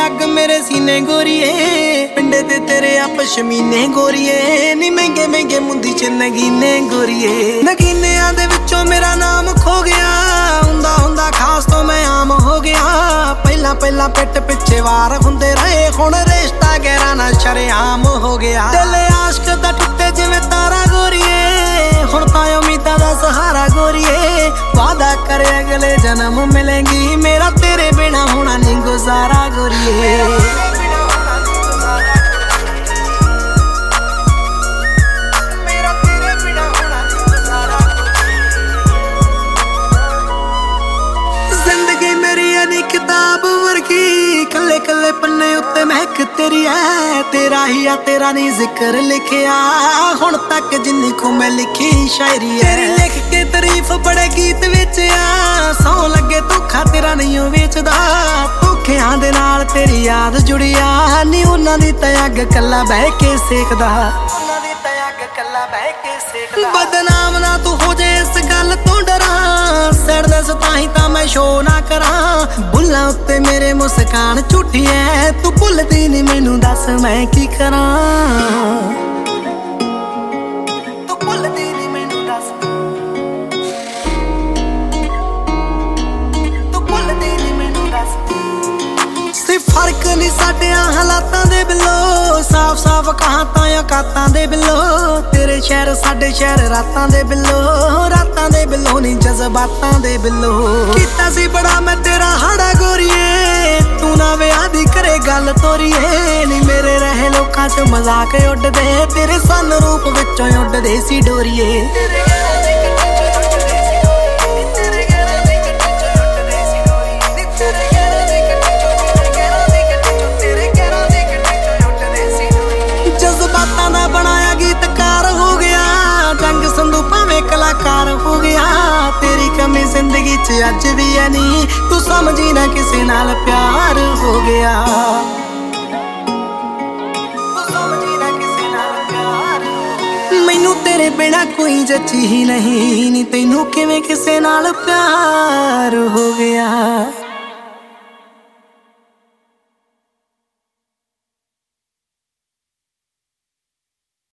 अग मेरे सीने गोरीए पिंडे ते तेरे आप शमीने गोरीए नी महंगे महंगे मुंदी च नगीने गोरीए नगीनियां दे विचों मेरा नाम खो गया हुंदा हुंदा खास तो मैं आम हो गया पहला पहला पिट पिछे वार हुंदे रहे हुण रिश्ता गहरा ना शरेआम हो गया दिल आशिक दा टुटे जिवें तारा गोरीए हुण तां उम्मीदां दा सहारा गोरीए वादा करे अगले जन्म मिलेंगी मेरा तेरे बिना होना नहीं गुजारा गोरीए किताब वर्गी कले कले पन्ने उत्ते महक तेरी है तेरा ही आ तेरा नहीं जिक्र लिखिया हुण तक जिन्नी को मैं लिखी शायरी है तेरी लिख के तारीफ बड़े गीत विच आ सौ लगे धोखा तेरा नहीं वेचदा धोखियां दे नाल तेरी याद जुड़िया नी उन्हां दी ते अग कल्ला बह के सेकदा बदनाम ना तू हो जाए इस गल तो डरा सैडनेस ताही तां मैं शो ना करा बुल्लां उत्ते मेरे मुस्कान झूठी है तू भुलदी नहीं मैनू दस मैं की करा तू भुलदी नहीं मैनू दस तू भुलदी नहीं मैनू दस फर्क नहीं साडियां हालातां दे बिलो साफ साफ कहां तां औकातां दे बिलो तेरे शहर साडे शहर रातां दे बिलो नहीं जज्बातां दे बिलो कीता सी बड़ा मैं तेरा हाड़ा गोरीए तू ना विआह दी करे गल तोरीए नी मेरे रहे लोकां च मजाक उड्डदे तेरे सन रूप विचों उड्डदे सी डोरीए बनाया गीतकार हो गया जंग संधू भावें कलाकार हो गया तेरी कमी जिंदगी च अज भी है नी तू समझी ना किसे नाल प्यार हो गया मैनू तेरे बिना कोई जची ही नहीं नी तैनू किवें किसे नाल प्यार हो गया।